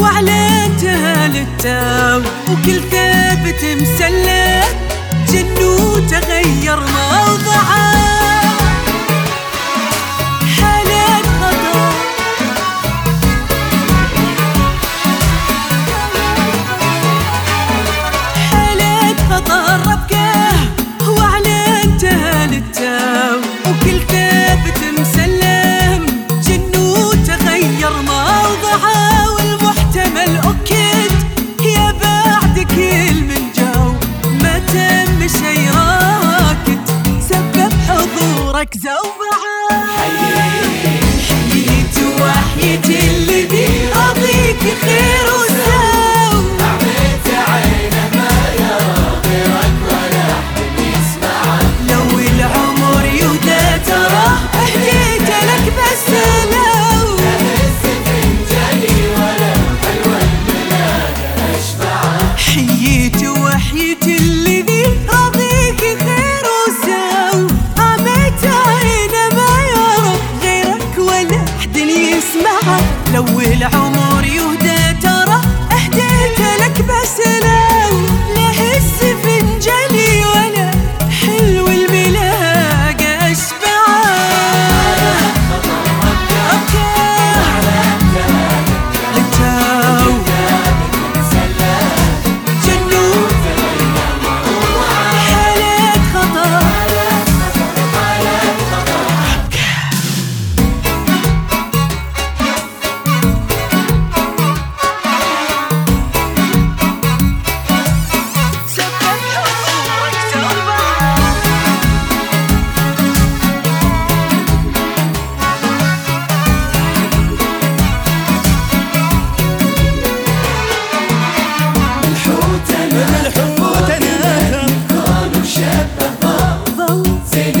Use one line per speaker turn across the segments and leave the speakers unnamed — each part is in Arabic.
وعلانتها للتو، وكل ثابت مسلم جنو تغير موضعه. حالات خطر حالات خطر ربكه وعلانتها للتو، وكل ثابت مسلم جنو تغير موضعه. والمحتمل أكد يا بعد كل من جو، ما تم شي راكد سبب حضورك زوبعه. حييت وحيت الذي أضيك خير وسو،
أعميت عينه ما يرى غيرك ولا أحد يسمعه.
لو العمر يهدى ترى أهديت لك بس لو
أهز فنجاني ولو حلوة الملاقة أشبعه.
حييت وحيت الذي أضيك خير وسو، عميت عينه ما يرى غيرك ولا أحد يسمعه. لو العمر يهدى ترى أهديت لك بس لو لا هز فنجاني ولا حلو الملاقة أشبعه. للتو جنو حالات خطر سبب حضورك زوبعه.
الحوت أنا كانوا شبه
ضو
زين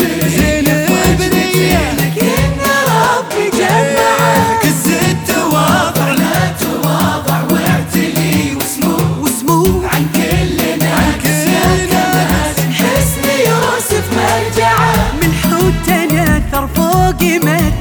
البرية لكن ربي جمعه. كز التواضع لا تواضع واعتلي وسمو عن كل ناس يا كمال حسن يوسف مرجعه.
من حوت تناثر فوق ما